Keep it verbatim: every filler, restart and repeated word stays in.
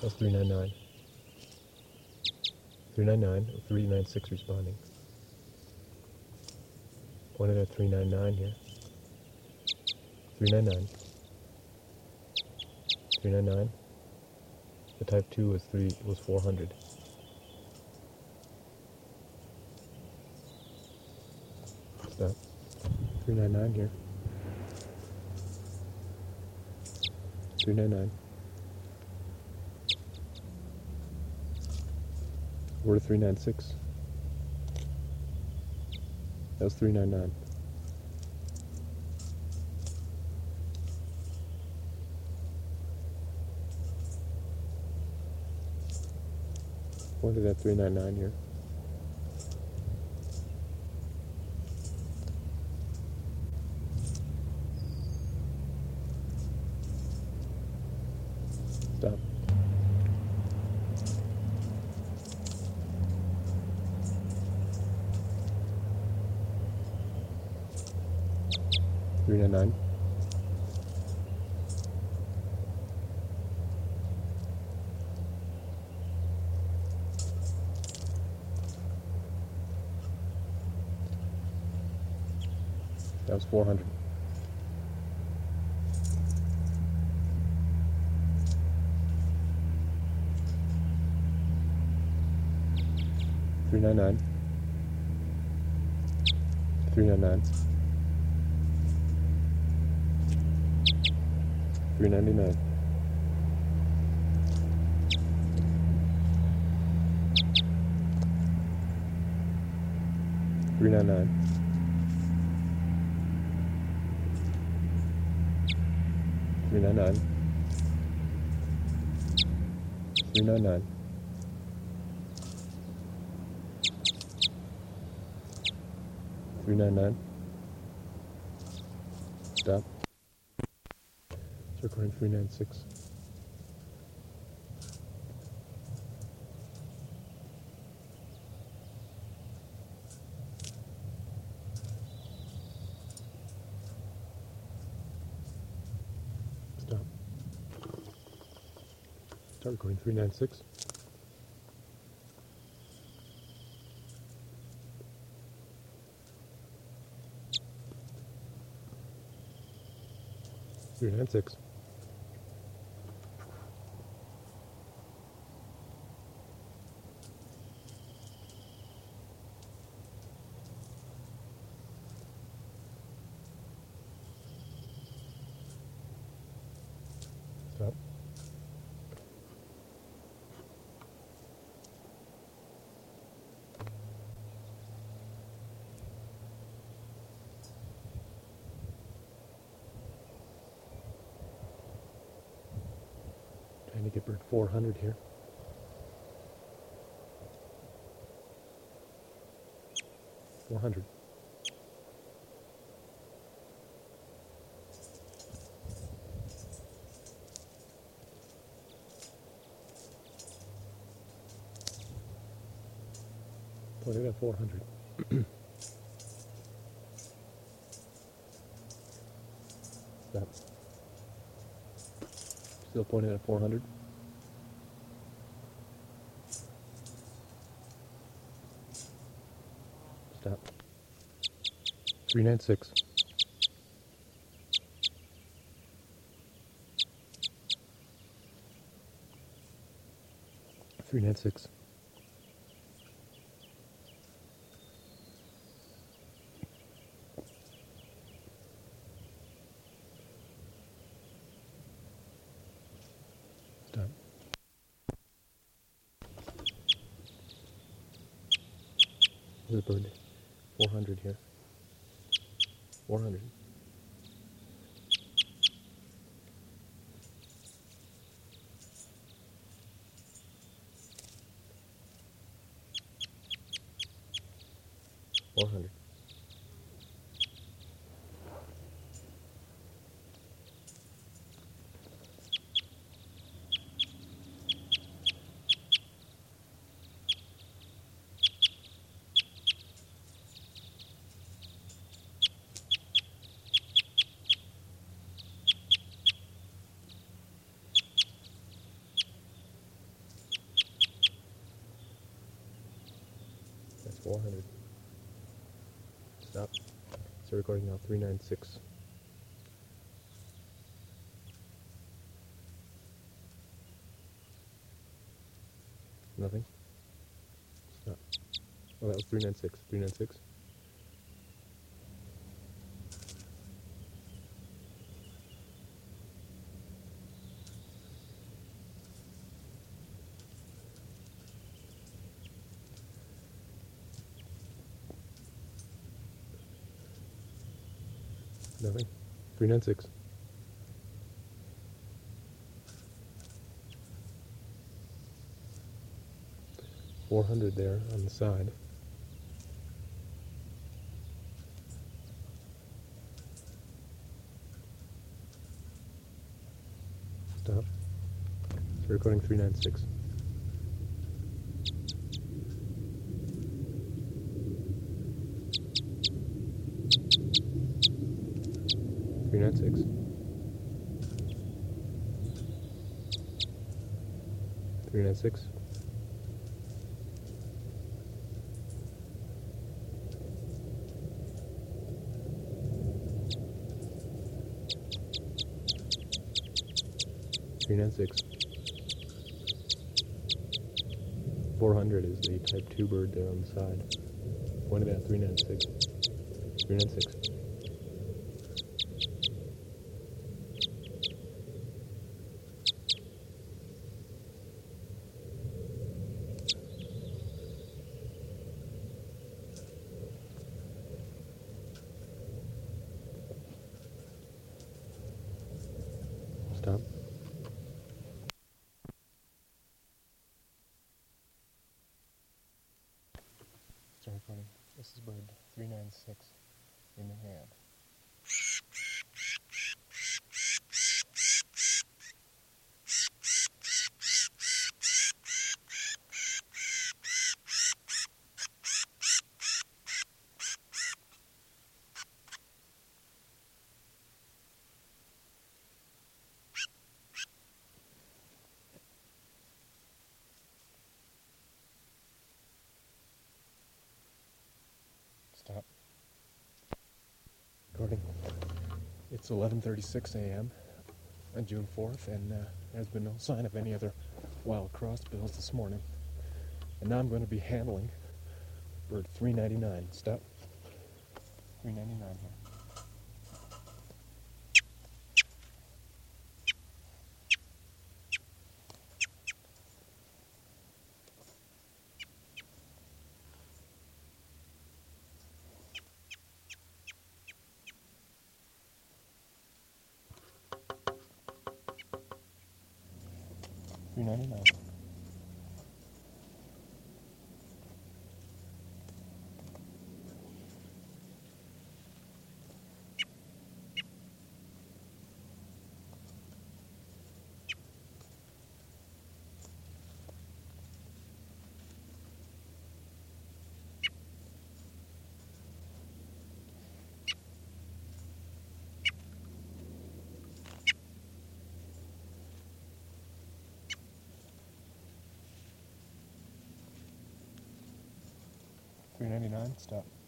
That's three nine nine. three nine nine, three nine six responding. Pointed at three nine nine here. three nine nine. three nine nine. The type two was three was four hundred. Stop. three nine nine here. three nine nine. Over to three nine six. That was three nine nine. Pointed at three nine nine here. Stop. three nine nine. That was four hundred. three nine nine. three nine nine. three ninety-nine. three nine nine. three nine nine. three nine nine. three nine nine. Stop. It's recording three nine six. Stop. Start recording three nine six. three nine six. Stop. Trying to get bird four hundred here. four hundred. Pointed at four hundred. Stop. Still pointed at four hundred. Stop. three nine six. three nine six. Stop. There's a bird. four hundred here. four hundred. four hundred. four hundred. Stop. Start recording now. three ninety-six. Nothing. Stop. Oh, that was three ninety-six. three ninety-six. Nothing. three ninety-six. four hundred there on the side. Stop. So recording three ninety-six. three ninety-six. three ninety-six. three ninety-six. four hundred is the type two bird there on the side. Pointed at three ninety-six. three ninety-six. Stop. Start recording. This is bird three ninety-six in the hand. Stop. Recording. It's eleven thirty-six a m on June fourth, and uh, there's been no sign of any other wild crossbills this morning. And now I'm going to be handling bird three ninety-nine. Stop. three ninety-nine here. three ninety-nine. three ninety-nine. Stop.